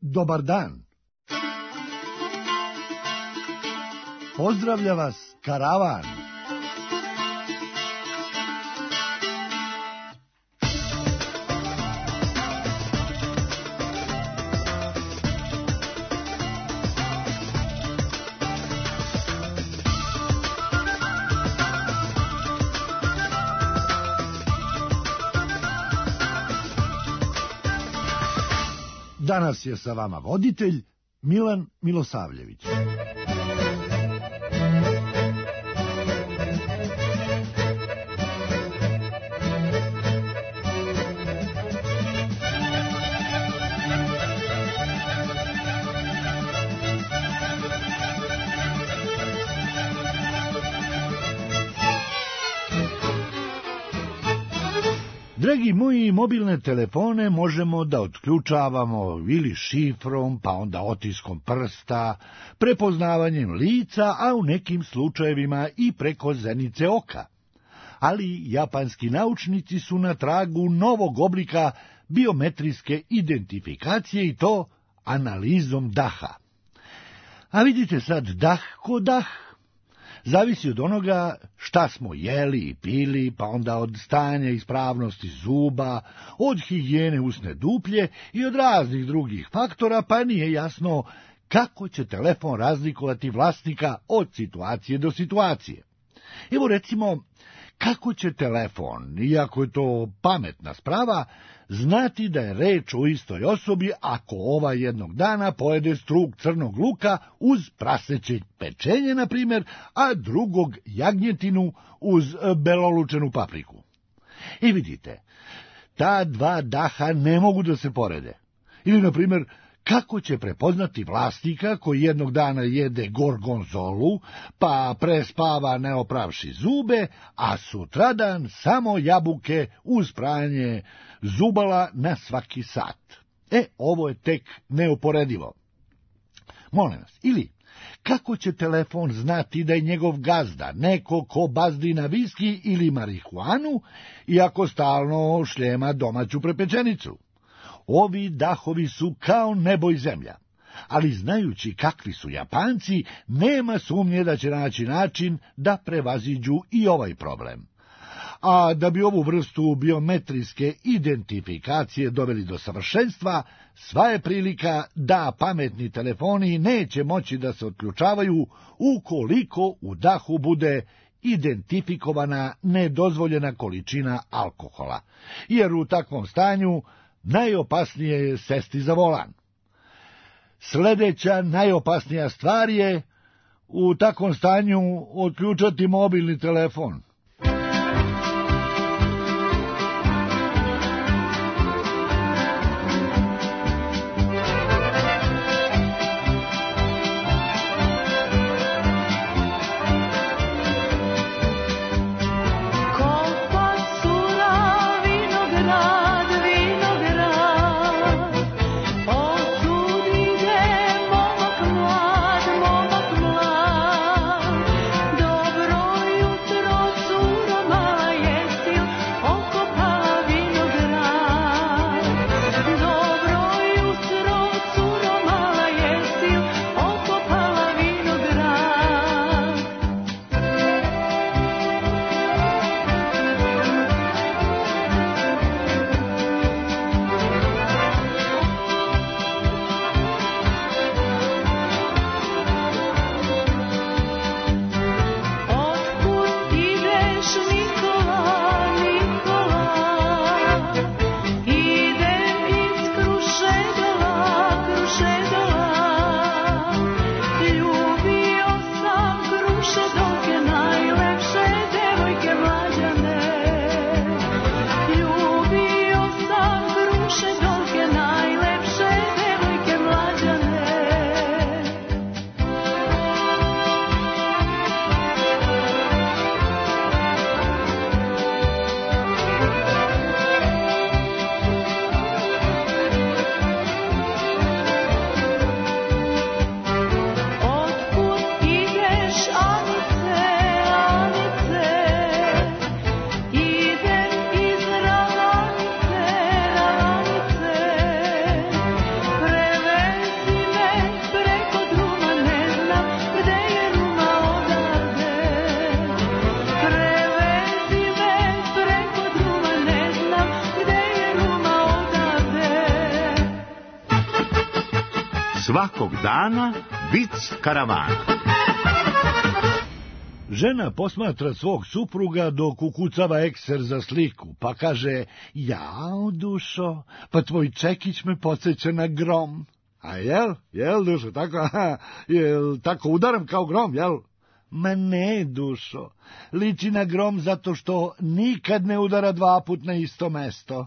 Dobar dan. Pozdravlja vas karavan. Danas je sa vama voditelj Milan Milosavljević. Dragi moji, mobilne telefone možemo da otključavamo ili šifrom, pa onda otiskom prsta, prepoznavanjem lica, a u nekim slučajevima i preko zenice oka. Ali japanski naučnici su na tragu novog oblika biometrijske identifikacije i to analizom daha. A vidite sad, dah ko dah. Zavisi od onoga šta smo jeli i pili, pa onda od stanja ispravnosti zuba, od higijene usne duplje i od raznih drugih faktora, pa nije jasno kako će telefon razlikovati vlasnika od situacije do situacije. Evo recimo, kako će telefon, iako je to pametna sprava, znati da je reč o istoj osobi ako ova jednog dana pojede strug crnog luka uz praseće pečenje, na primjer, a drugog jagnjetinu uz belolučenu papriku. I vidite, ta dva daha ne mogu da se porede. Ili, na primjer, kako će prepoznati vlasnika koji jednog dana jede gorgonzolu, pa prespava ne opravši zube, a sutradan samo jabuke uz pranje zubala na svaki sat. Ovo je tek neuporedivo. Molim vas, ili kako će telefon znati da je njegov gazda neko ko bazdi na viski ili marihuanu, iako stalno šljema domaću prepečenicu? Ovi dahovi su kao nebo i zemlja, ali znajući kakvi su Japanci, nema sumnje da će naći način da prevaziđu i ovaj problem. A da bi ovu vrstu biometrijske identifikacije doveli do savršenstva, sva je prilika da pametni telefoni neće moći da se otključavaju ukoliko u dahu bude identifikovana nedozvoljena količina alkohola, jer u takvom stanju najopasnije je sesti za volan. Sljedeća najopasnija stvar je u takvom stanju otključati mobilni telefon. Svakog dana vic karavana. Žena posmatra svog supruga dok ukucava ekser za sliku, pa kaže: jao, dušo, pa tvoj čekić me podsjeća na grom. A jel, dušo, tako, jel tako udaram kao grom, jel? Ma ne, dušo, liči na grom zato što nikad ne udara dva put na isto mesto.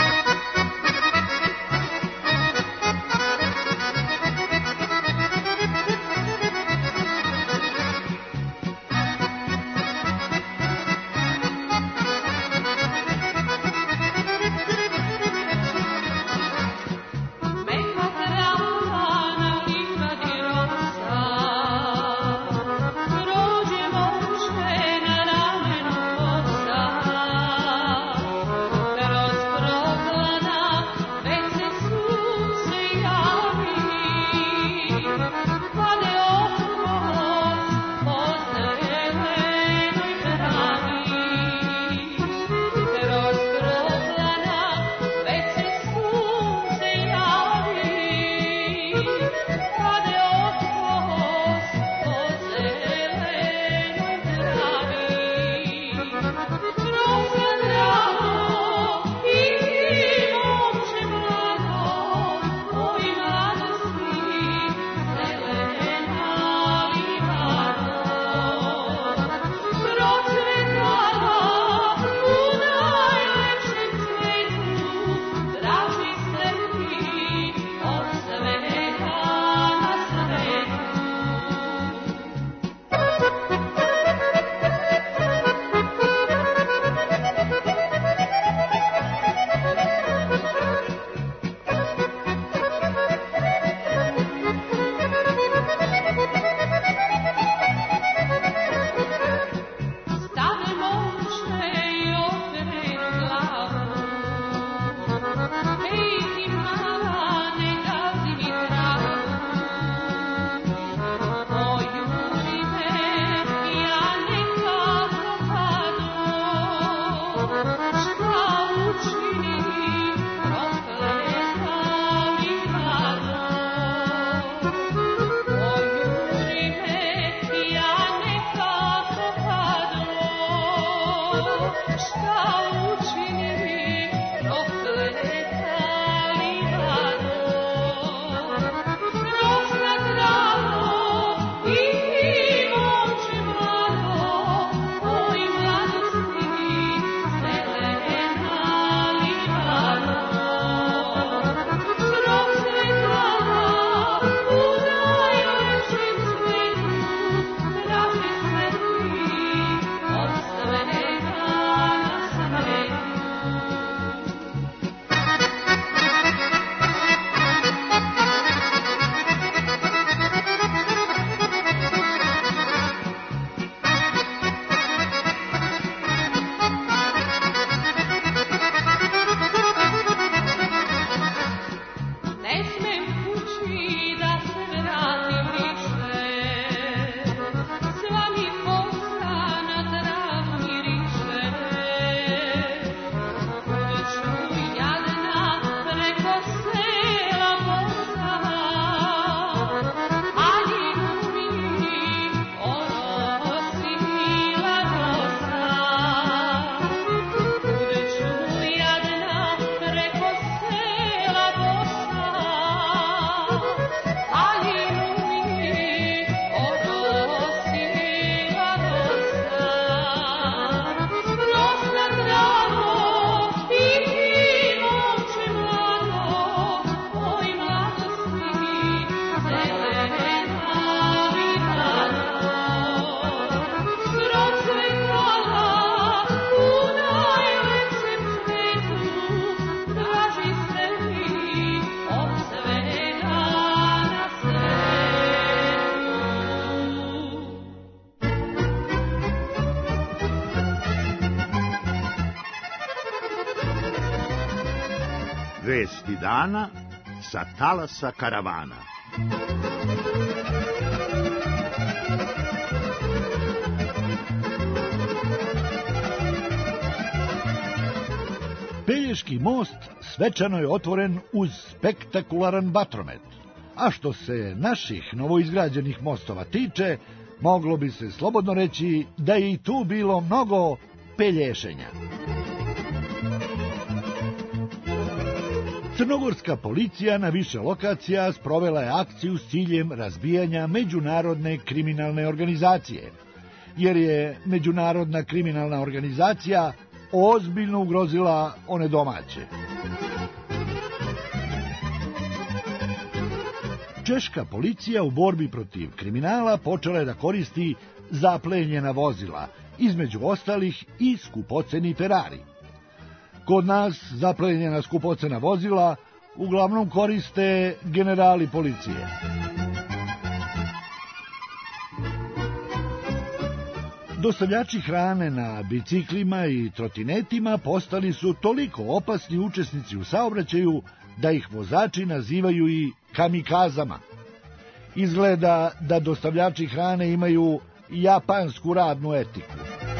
Vesti dana sa talasa karavana. Pelješki most svečano je otvoren uz spektakularan vatromet. a što se naših novoizgrađenih mostova tiče, moglo bi se slobodno reći da je i tu bilo mnogo pelješenja. Crnogorska policija na više lokacija sprovela je akciju s ciljem razbijanja međunarodne kriminalne organizacije, jer je međunarodna kriminalna organizacija ozbiljno ugrozila one domaće. Češka policija u borbi protiv kriminala počela je da koristi zaplenjena vozila, između ostalih i skupoceni Ferrari. Kod nas zaplenjena skupocena vozila uglavnom koriste generali policije. Dostavljači hrane na biciklima i trotinetima postali su toliko opasni učesnici u saobraćaju da ih vozači nazivaju i kamikazama. Izgleda da dostavljači hrane imaju japansku radnu etiku.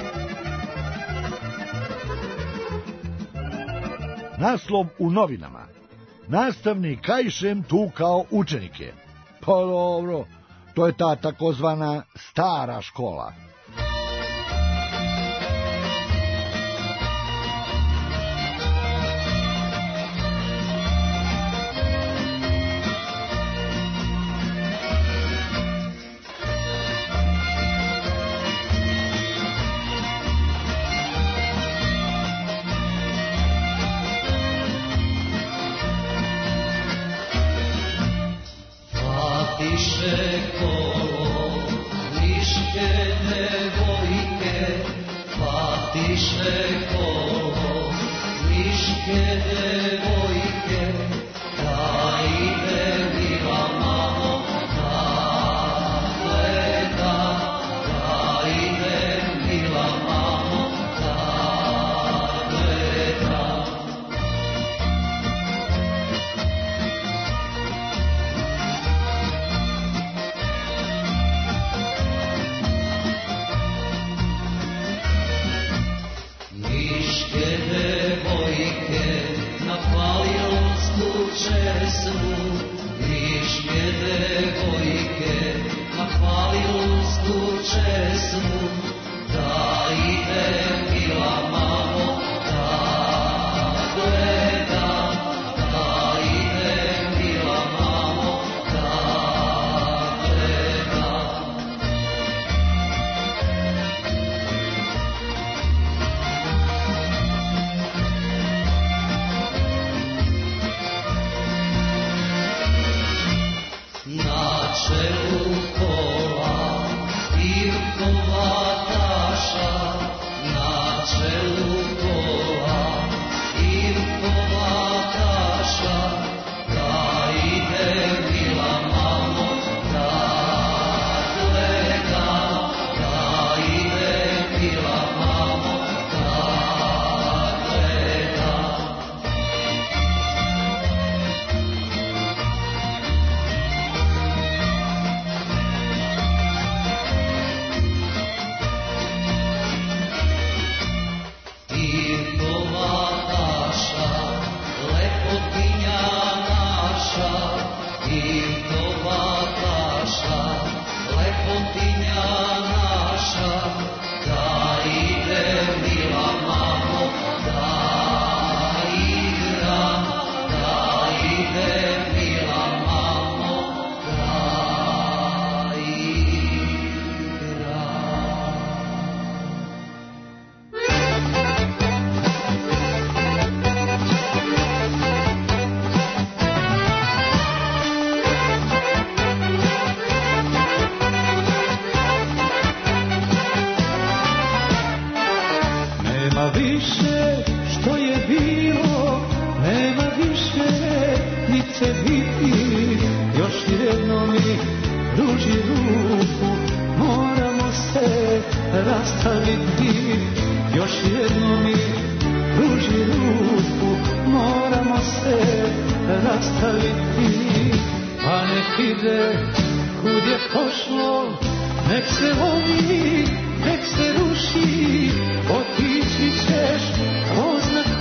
Naslov u novinama: nastavnik kaišem tukao učenike. Pa dobro, to je ta takozvana stara škola.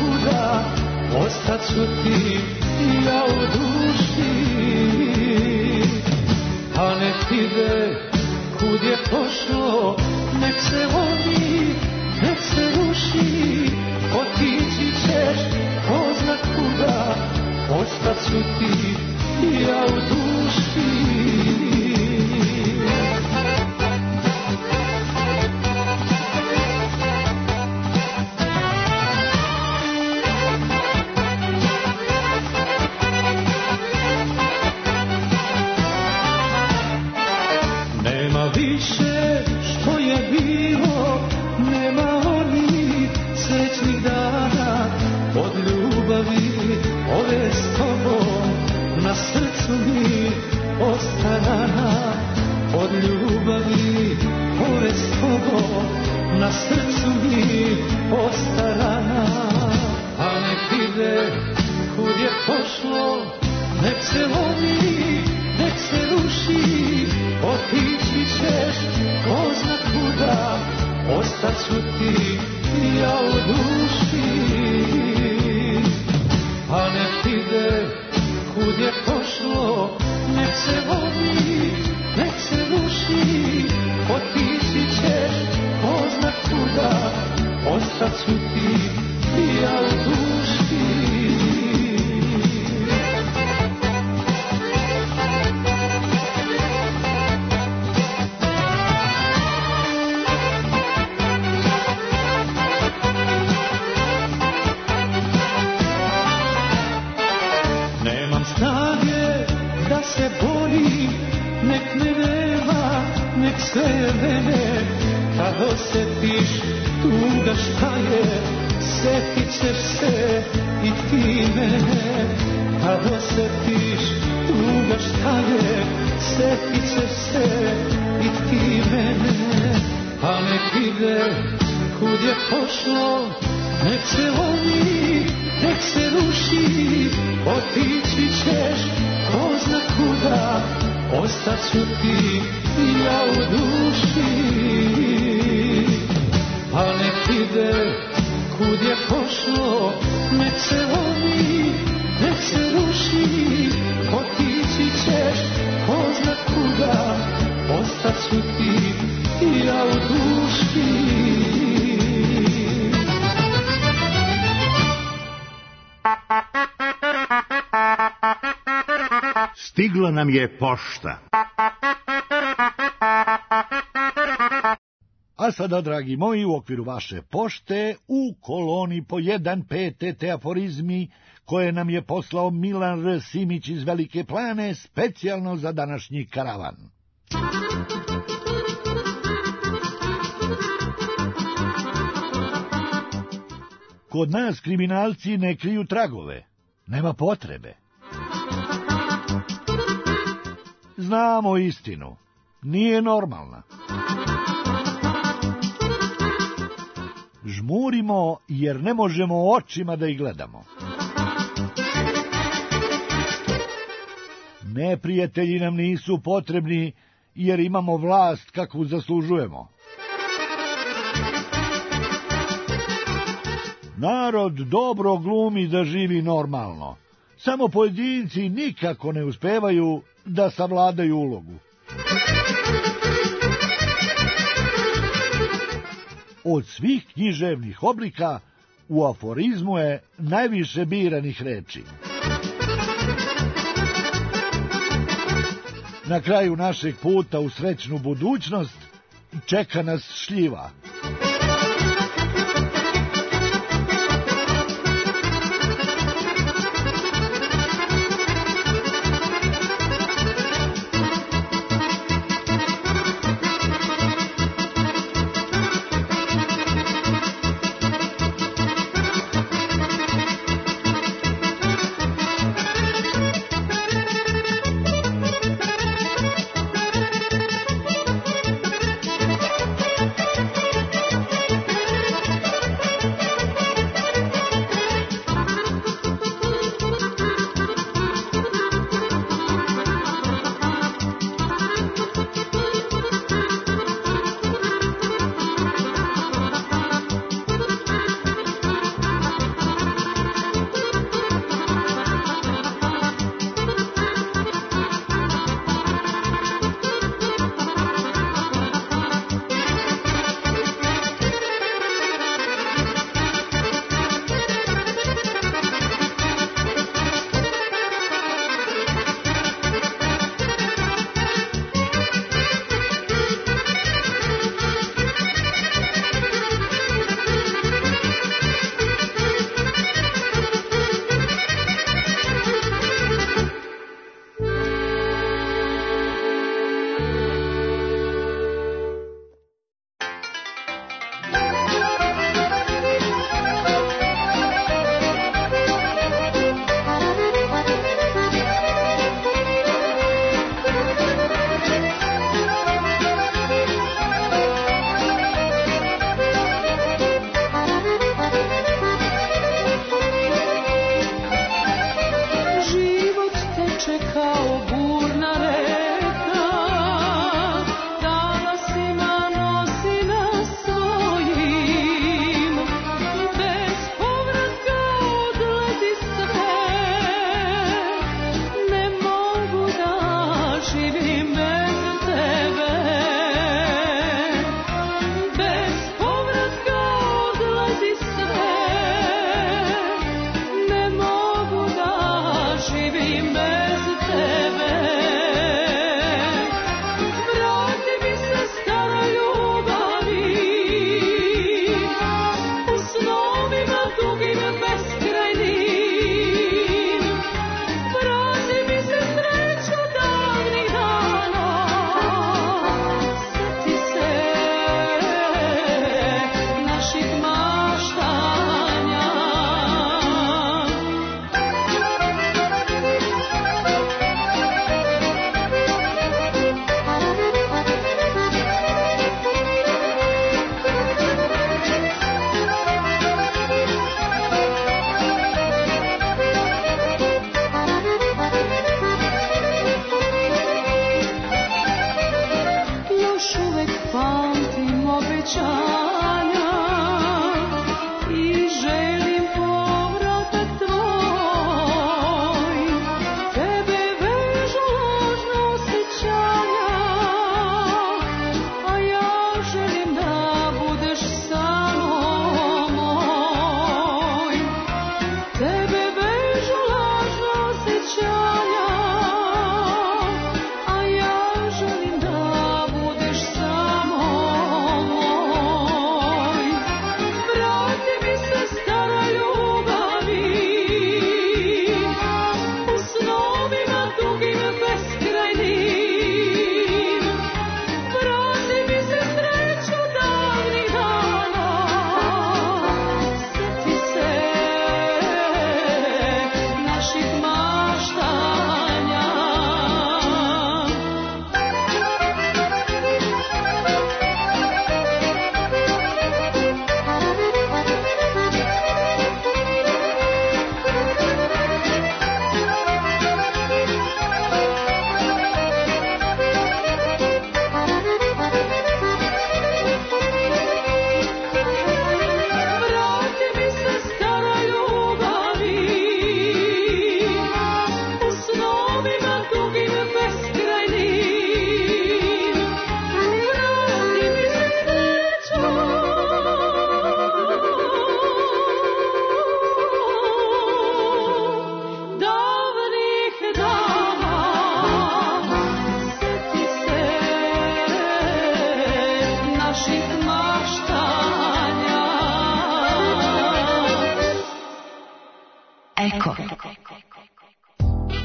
Ostat ću ti ja u duši. ide, kud je pošlo, nek se lomi, nek se ruši, otići ćeš, ko zna kuda, ostat ću ti, ja u duši. Nema više što je bilo, nema onih srećnih dana, od ljubavi ove s tobom, na srcu mi osta rana. Od ljubavi ove s tobom, na srcu mi osta rana. A nek ide, kud je pošlo, nek se lomi, nek se ruši, otići ćeš, ko zna kuda, ostat ću ti, ja u duši. A nek ide, kud je pošlo, nek se lomi, nek se ruši, otići ćeš, ko zna kuda, ostat ću ti, ja u duši. Se boli, nek me nema, nek sve mene, kad osjetiš tuga šta je, sjetit ćeš se i ti mene. Kad osjetiš tuga šta je, sjetit ćeš se i ti mene. A nek ide, kud je pošlo, nek se lomi, nek se ruši, otići ćeš, ko zna kuda, ostat ću ti, ja u duši. A nek ide, kud je pošlo, nek se lomi, nek se ruši, otići ćeš, ko zna kuda, ostat ću ti, ja u duši. Stigla nam je pošta. A sada, dragi moji, u okviru vaše pošte, u koloni po 1 PTT aforizmi, koje nam je poslao Milan R. Simić iz Velike Plane, specijalno za današnji karavan. Kod nas kriminalci ne kriju tragove. Nema potrebe. Znamo istinu. Nije normalna. Žmurimo jer ne možemo očima da ih gledamo. Neprijatelji nam nisu potrebni jer imamo vlast kakvu zaslužujemo. Narod dobro glumi da živi normalno. Samo pojedinci nikako ne uspevaju da savladaju ulogu. Od svih književnih oblika u aforizmu je najviše biranih reči. Na kraju našeg puta u srećnu budućnost čeka nas šljiva.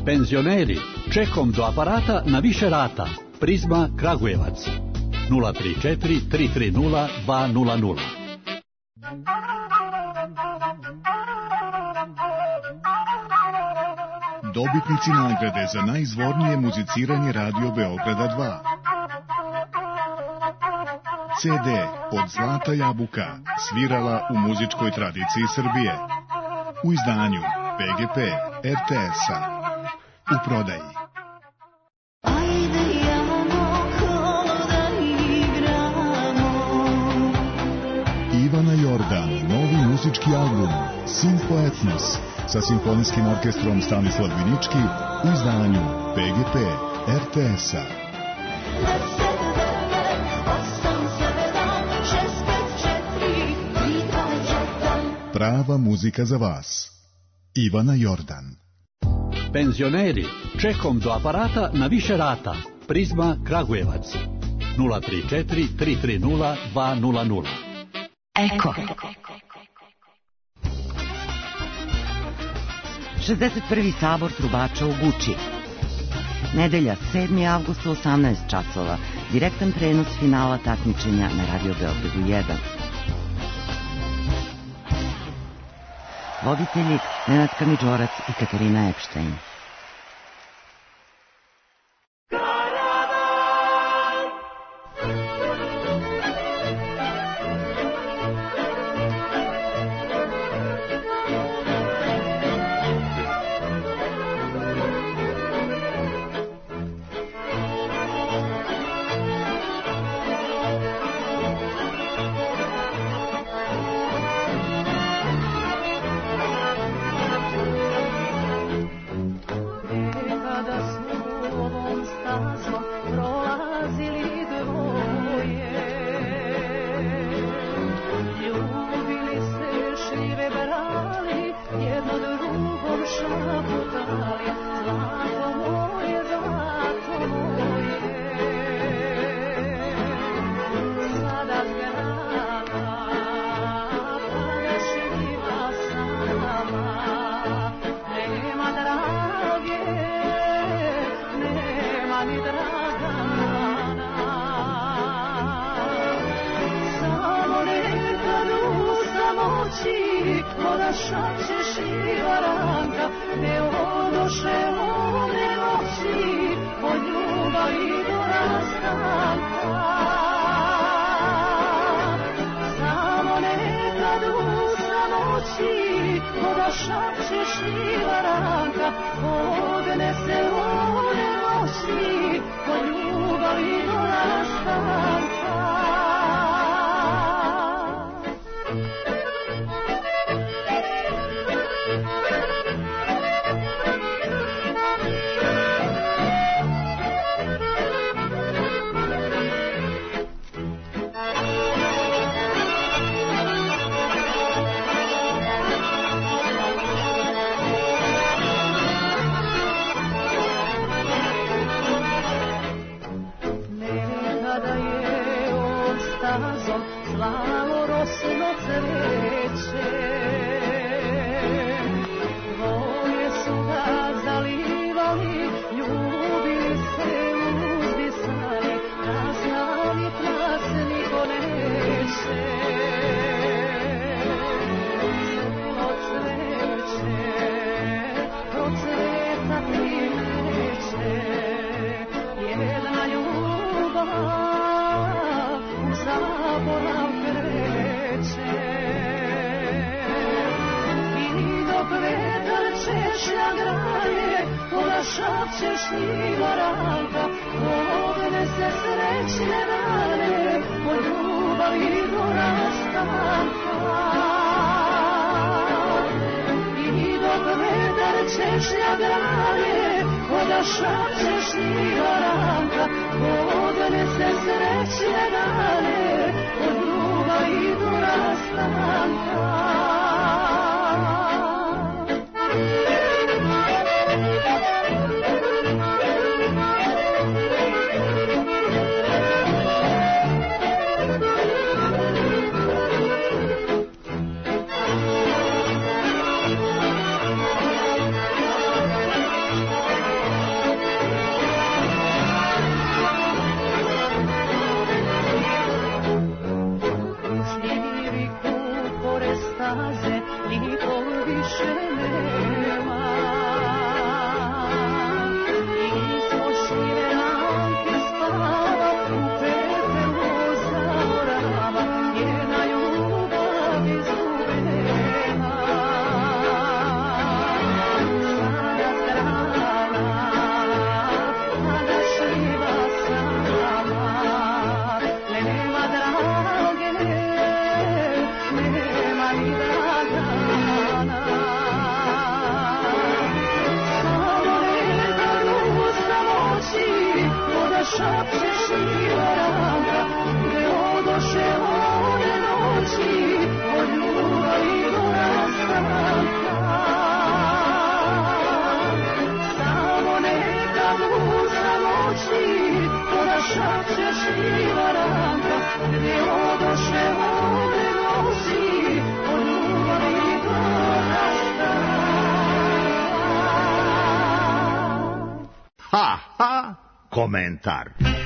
Penzioneri, čekom do aparata na više rata. Prizma Kragujevac 034 330 200. Dobitnici nagrade za najizvornije muziciranje Radio Beograda 2. CD od Zlata jabuka svirala u muzičkoj tradiciji Srbije. U izdanju PGP RTS-a. U prodaji. Ivana Jordan, novi muzički album Simfo Etnos sa simfonijskim orkestrom Stanislav Vinički u izdanju PGP RTS-a. Prava muzika za vas. Ivana Jordan. Penzioneri, čekom do aparata na više rata. Prizma Kragujevac 034 330 200. Eko. 61. sabor trubača u Guči. Nedelja, 7. avgust u 18 časova. Direktan prenos finala takmičenja na Radio Beogradu 1. Voditelji Nenad Kamidžorac i Katarina Epštajn. šapće šivaranga, gde odoše one noći, od ljubavi do rastanka. Samo neka duša noći, koda šapće šivaranga, gde odoše one noći, od ljubavi do rastanka. Ha, ha, komentar.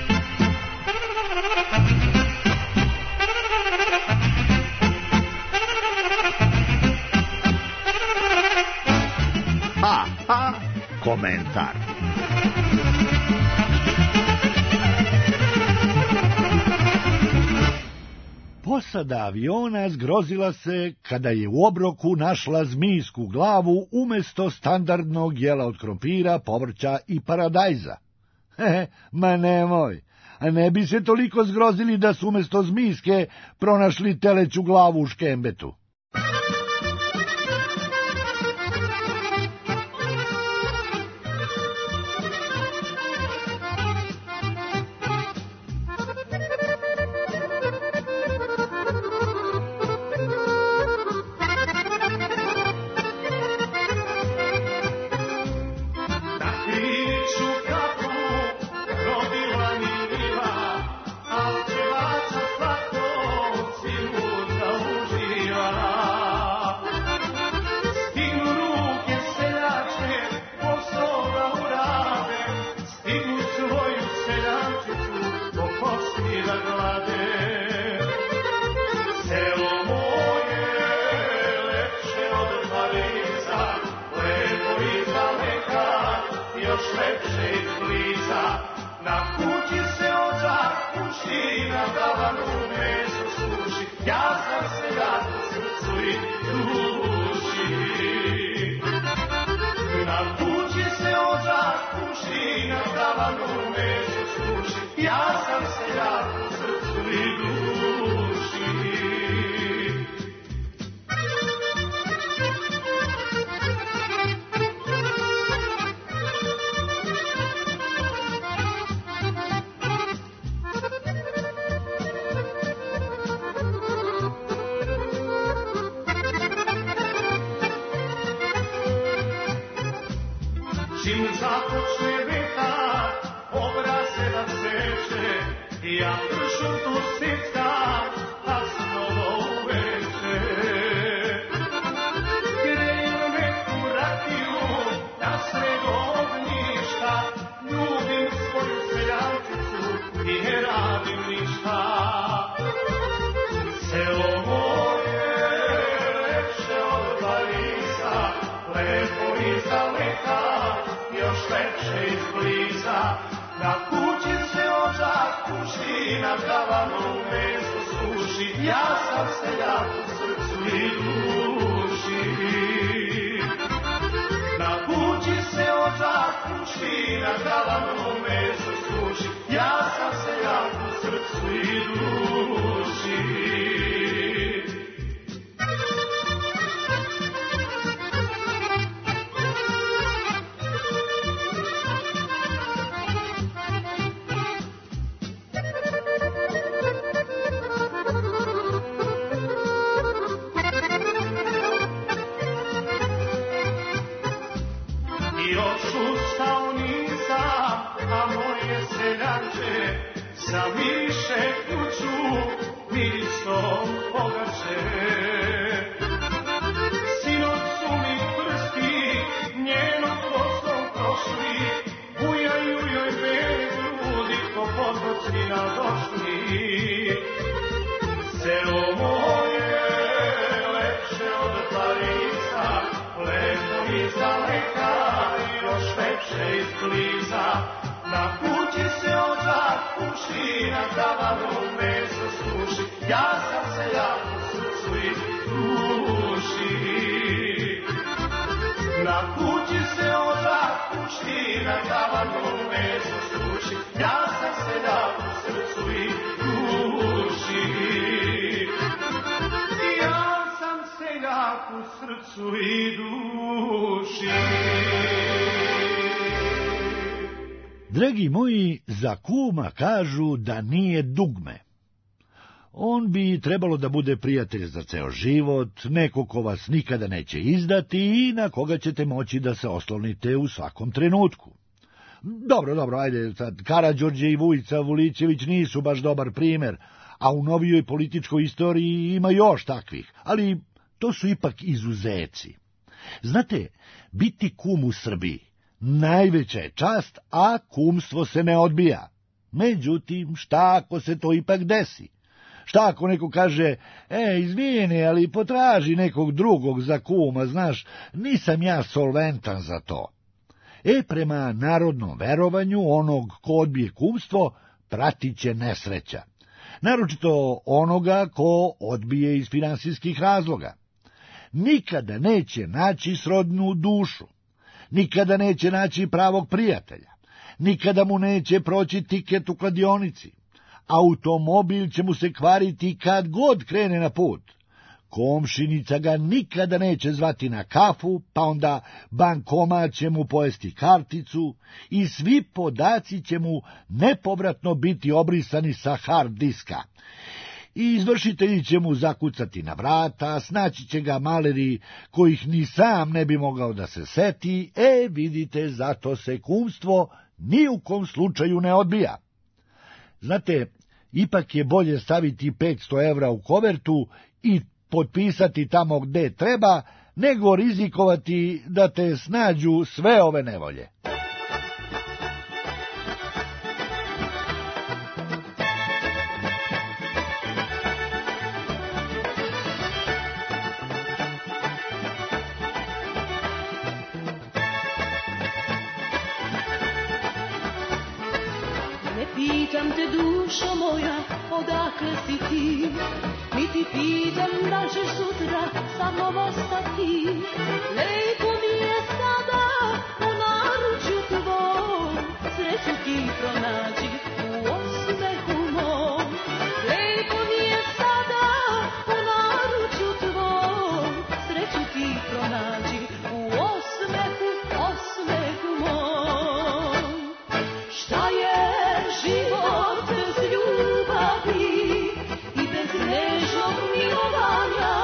Ha, ha, komentar. Posada aviona zgrozila se kada je u obroku našla zmijsku glavu umesto standardnog jela od krompira, povrća i paradajza. Ma nemoj, a ne bi se toliko zgrozili da su umesto zmijske pronašli teleću glavu u škembetu. Čim započne vetar, obraze da seče, ja pršutu sickam, a snova uveče. Greju neku rakiju, na sred ognjišta, ljubim svoju seljančicu i ne radim ništa. Selo moje, lepše od Pariza, lepo izdaleka, još lepše izbliza. Na kući se ođak puši, na tavanu meso suši, ja sam seljak u srcu i duši. Na kući se ođak puši, na tavanu meso suši, ja sam seljak u srcu i duši. Zamiše kuću mirisom pogače. Sinoć su mi prsti njenom kosom prošli, bujaju joj beli grudi ko potoci nadošli. Selo moje lepše od Pariza, lepo izdaleka, još lepše izbliza. Na kući se ođak puši, na tavanu meso suši, ja sam seljak u srcu i duši. Na kući se ođak puši, na tavanu meso suši, ja sam seljak u srcu i duši. Ja sam seljak u srcu i duši. Dragi moji, za kuma kažu da nije dugme. On bi trebalo da bude prijatelj za ceo život, neko ko vas nikada neće izdati i na koga ćete moći da se oslonite u svakom trenutku. Dobro, ajde, sad, Karađorđe i Vujica Vulićević nisu baš dobar primer, a u novijoj političkoj istoriji ima još takvih, ali to su ipak izuzeci. Znate, biti kum u Srbiji najveća je čast, a kumstvo se ne odbija. Međutim, šta ako se to ipak desi? Šta ako neko kaže, izvini, ali potraži nekog drugog za kuma, znaš, nisam ja solventan za to. Prema narodnom verovanju, onog ko odbije kumstvo, pratit će nesreća. Naročito onoga ko odbije iz finansijskih razloga. Nikada neće naći srodnu dušu, nikada neće naći pravog prijatelja, nikada mu neće proći tiket u kladionici, automobil će mu se kvariti kad god krene na put, komšinica ga nikada neće zvati na kafu, pa onda bankomat će mu pojesti karticu i svi podaci će mu nepovratno biti obrisani sa hard diska. I izvršitelji će mu zakucati na vrata, snaći će ga maleri kojih ni sam ne bi mogao da se seti, vidite, zato se kumstvo ni u kom slučaju ne odbija. Znate, ipak je bolje staviti 500 evra u kovertu i potpisati tamo gde treba, nego rizikovati da te snađu sve ove nevolje. Pitam te, dušo moja, odakle si ti? Niti pitam da ćeš sutra sa mnom ostati. Lepo mi je sada u naručju tvom, sreću ti pronađi u osmehu mom. Lepo mi je sada u naručju tvom, sreću ti pronađi u osmehu mom. Šta je život bez ljubavi i bez nežnog milovanja?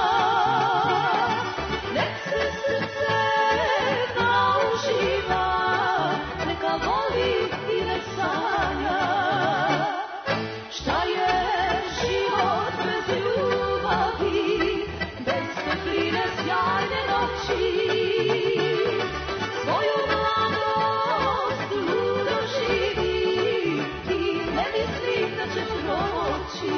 Nek se srce nauživa, neka voli i nek sanja. Šta je život bez ljubavi, bez topline sjajne noći? Svoju mladost ludo živi i ne misli da će proći.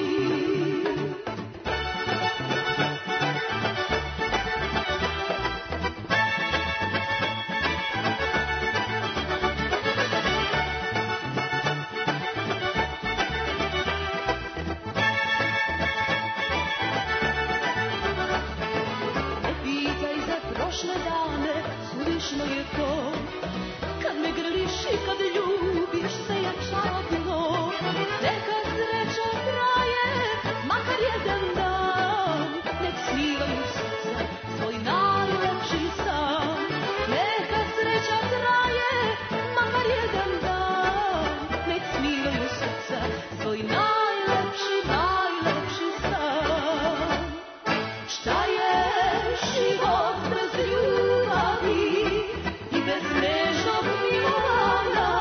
Ne pitaj za prošle dane, suvišno je to. Kad me grliš i kad ljubiš se je čadno. Neka sreća traje, makar jedan dan. Nek smivaju srca svoj najlepši san. Neka sreća traje, makar jedan dan. Nek smivaju srca svoj najlepši san. Šta je život bez ljubavi i bez nežnog milovanja?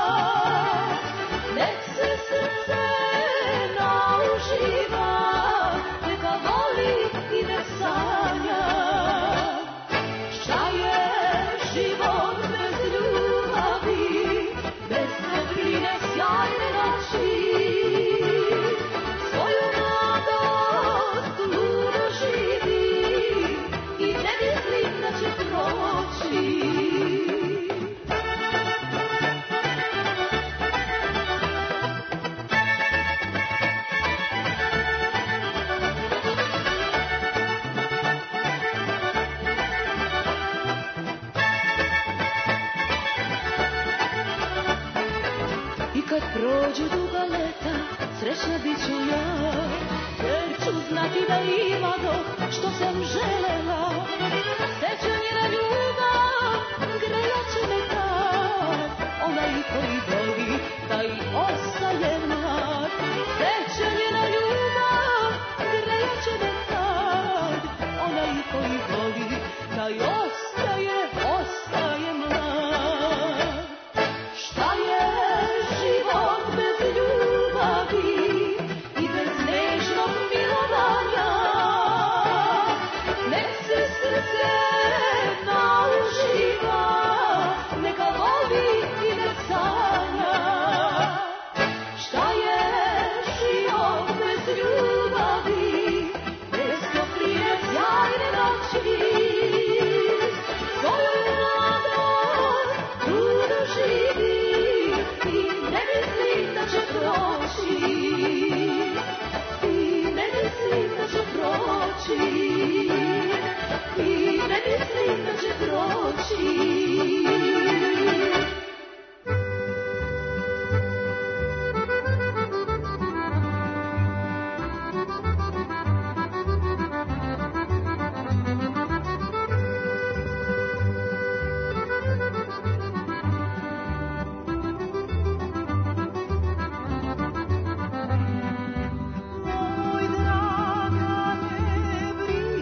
Nek se srce nauživa, neka voli i nek sanja. Šta je život bez ljubavi, bez topline sjajne noći? Svoju mladost ludo živi i ne misli da će proći. I kad prođu duga leta, srećna bit ću ja, jer ću znati da ima to što sam želela. Sećanje na ljubav grejat će me tad, onaj koji voli, taj ostaje mlad. Sećanje na ljubav, greće me sad, onaj koji voli, taj ostaje mlad. Šta je život bez ljubavi i bez nežnog milovanja? Nek se srce nauživa, neka voli i nek sanja. Šta je život bez ljubavi, bez toplije sjajne noći? Svoju mladost tu doživi i ne misli da će proći, i ne misli da će proći, i ne misli da će proći. Moj draga, ne brini,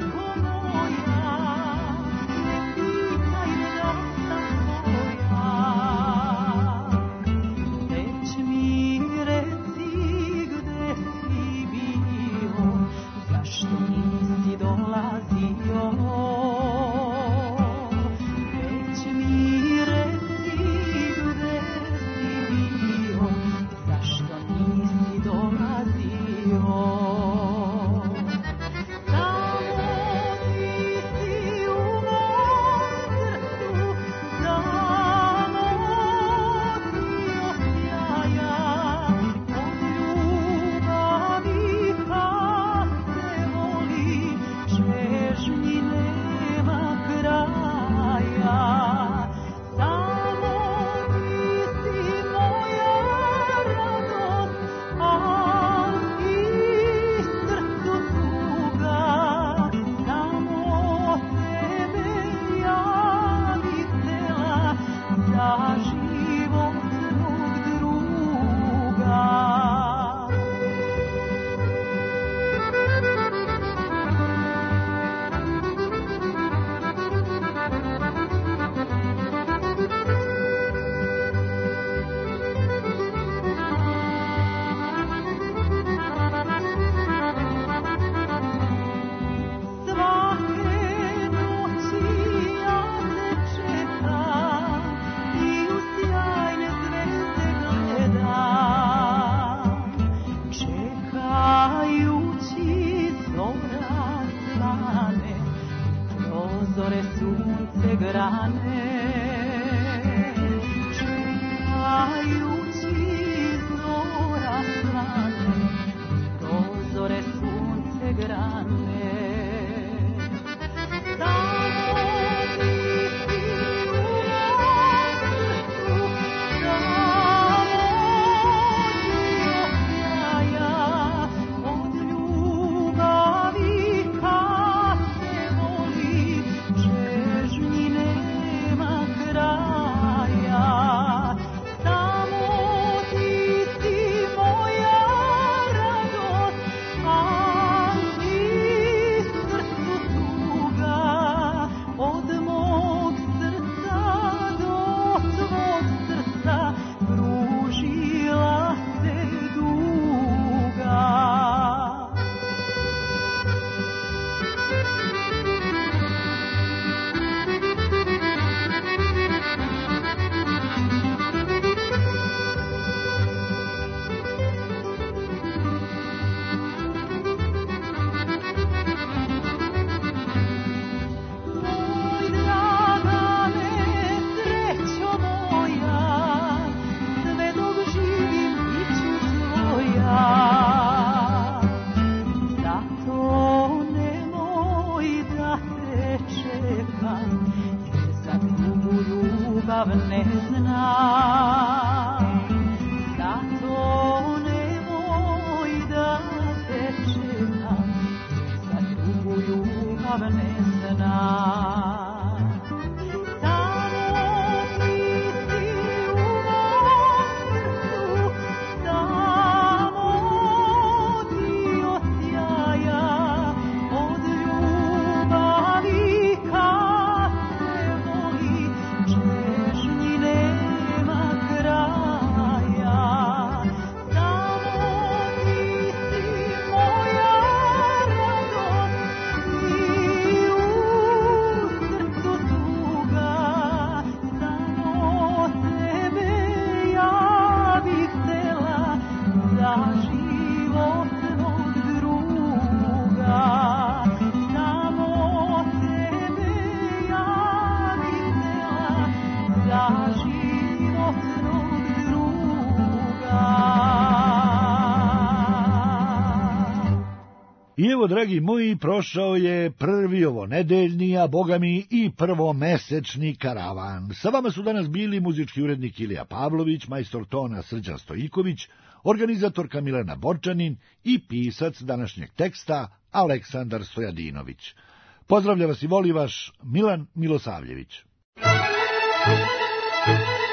I evo, dragi moji, prošao je prvi ovonedeljni, a bogami i prvomesečni karavan. Sa vama su danas bili muzički urednik Ilija Pavlović, majstor tona Srđan Stojiković, organizatorka Milena Borčanin i pisac današnjeg teksta Aleksandar Stojadinović. Pozdravlja vas i voli vaš Milan Milosavljević.